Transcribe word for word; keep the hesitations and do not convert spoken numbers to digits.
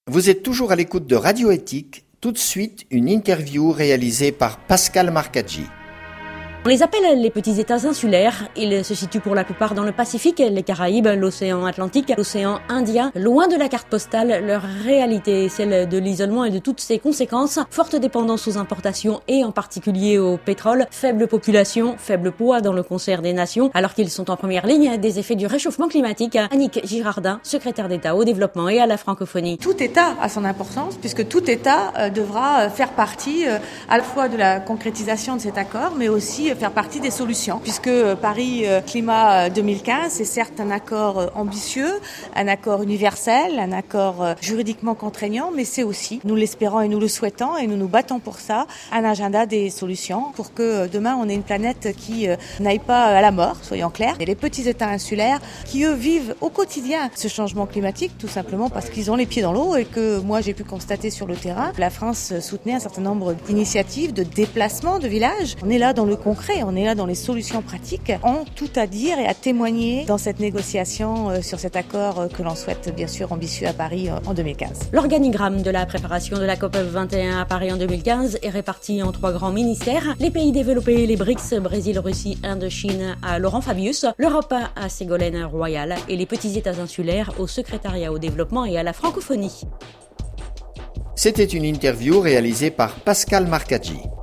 Vous êtes toujours à l'écoute de Radio Éthique. Tout de suite, une interview réalisée par Pascal Marcaggi. On les appelle les petits États insulaires. Ils se situent pour la plupart dans le Pacifique, les Caraïbes, l'océan Atlantique, l'océan Indien. Loin de la carte postale, leur réalité est celle de l'isolement et de toutes ses conséquences. Forte dépendance aux importations et en particulier au pétrole. Faible population, faible poids dans le concert des nations, alors qu'ils sont en première ligne des effets du réchauffement climatique. Annick Girardin, secrétaire d'État au développement et à la francophonie. Tout État a son importance puisque tout État euh, devra faire partie euh, à la fois de la concrétisation de cet accord, mais aussi faire partie des solutions, puisque Paris Climat deux mille quinze, c'est certes un accord ambitieux, un accord universel, un accord juridiquement contraignant, mais c'est aussi, nous l'espérons et nous le souhaitons, et nous nous battons pour ça, un agenda des solutions pour que demain on ait une planète qui n'aille pas à la mort, soyons clairs. Et les petits États insulaires qui, eux, vivent au quotidien ce changement climatique, tout simplement parce qu'ils ont les pieds dans l'eau et que moi j'ai pu constater sur le terrain, la France soutenait un certain nombre d'initiatives, de déplacements de villages. On est là dans le concret. On est là dans les solutions pratiques, ont tout à dire et à témoigner dans cette négociation euh, sur cet accord euh, que l'on souhaite bien sûr ambitieux à Paris euh, en deux mille quinze. L'organigramme de la préparation de la COP vingt et un à Paris en deux mille quinze est réparti en trois grands ministères. Les pays développés, les B R I C S, Brésil, Russie, Inde, Chine à Laurent Fabius, l'Europe à Ségolène Royal et les petits États insulaires au secrétariat au développement et à la francophonie. C'était une interview réalisée par Pascal Marcaggi.